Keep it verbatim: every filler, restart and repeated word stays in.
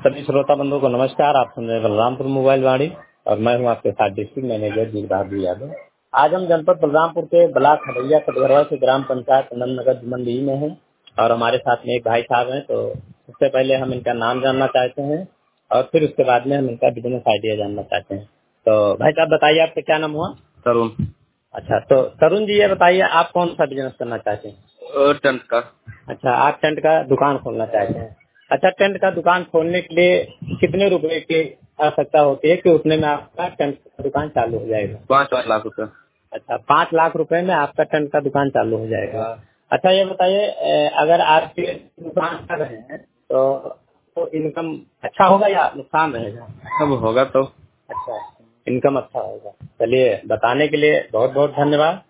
सभी श्रोता बंधुओं को नमस्कार। आप सुन रहे हैं बलरामपुर मोबाइल वाणी और मैं हूं आपके साथ डिस्ट्रिक्ट मैनेजर जी बहादुर यादव। आज हम जनपद बलरामपुर के ब्लॉक हड़ैया कटघरवा से ग्राम पंचायत नंदनगर जुमंडी में हैं और हमारे साथ में एक भाई साहब हैं। तो सबसे पहले हम इनका नाम जानना चाहते हैं और फिर उसके बाद में हम इनका बिजनेस आइडिया जानना चाहते हैं। तो भाई साहब बताइए, आपका क्या नाम हुआ? तरुण। अच्छा, तो तरुण जी ये बताइए आप कौन सा बिजनेस करना चाहते हैं? और टेंट का। अच्छा, आप टेंट का दुकान खोलना चाहते हैं। अच्छा, टेंट का दुकान खोलने के लिए कितने रुपए की आवश्यकता होती है कि उतने में आपका टेंट का दुकान चालू हो जाएगा? पाँच पाँच लाख रुपए। अच्छा, पाँच लाख रुपए में आपका टेंट का दुकान चालू हो जाएगा। अच्छा ये बताइए, अ, अगर आपकी दुकान कर रहे हैं तो, तो इनकम अच्छा होगा या नुकसान रहेगा? सब होगा तो। अच्छा, इनकम अच्छा होगा। चलिए, बताने के लिए बहुत बहुत धन्यवाद।